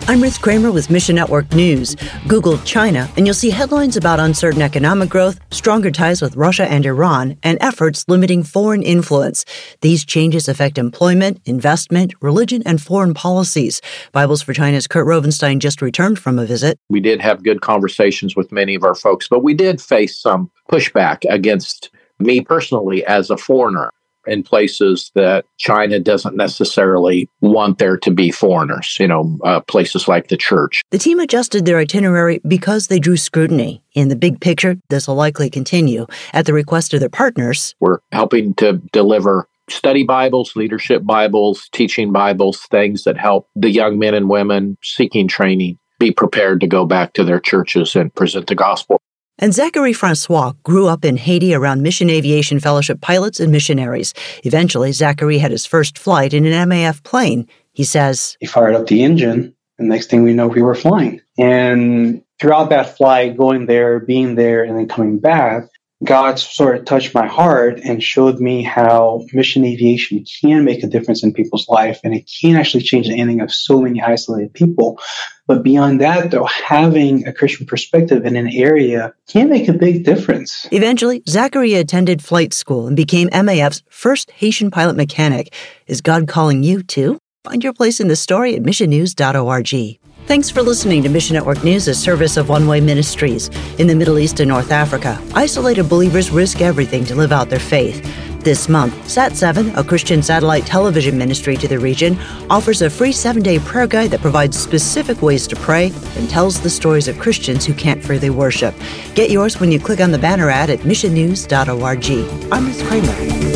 I'm Ruth Kramer with Mission Network News. Google China, and you'll see headlines about uncertain economic growth, stronger ties with Russia and Iran, and efforts limiting foreign influence. These changes affect employment, investment, religion, and foreign policies. Bibles for China's Kurt Rovenstein just returned from a visit. We did have good conversations with many of our folks, but we did face some pushback against me personally as a foreigner in places that China doesn't necessarily want there to be foreigners, places like the church. The team adjusted their itinerary because they drew scrutiny. In the big picture, this will likely continue. At the request of their partners, we're helping to deliver study Bibles, leadership Bibles, teaching Bibles, things that help the young men and women seeking training be prepared to go back to their churches and present the gospel. And Zachary Francois grew up in Haiti around Mission Aviation Fellowship pilots and missionaries. Eventually, Zachary had his first flight in an MAF plane. He says, he fired up the engine, and next thing we know, we were flying. And throughout that flight, going there, being there, and then coming back, God sort of touched my heart and showed me how mission aviation can make a difference in people's life, and it can actually change the ending of so many isolated people. But beyond that, though, having a Christian perspective in an area can make a big difference. Eventually, Zachary attended flight school and became MAF's first Haitian pilot mechanic. Is God calling you too? Find your place in the story at missionnews.org. Thanks for listening to Mission Network News, a service of One Way Ministries. In the Middle East and North Africa, isolated believers risk everything to live out their faith. This month, Sat7, a Christian satellite television ministry to the region, offers a free 7-day prayer guide that provides specific ways to pray and tells the stories of Christians who can't freely worship. Get yours when you click on the banner ad at missionnews.org. I'm Ruth Kramer.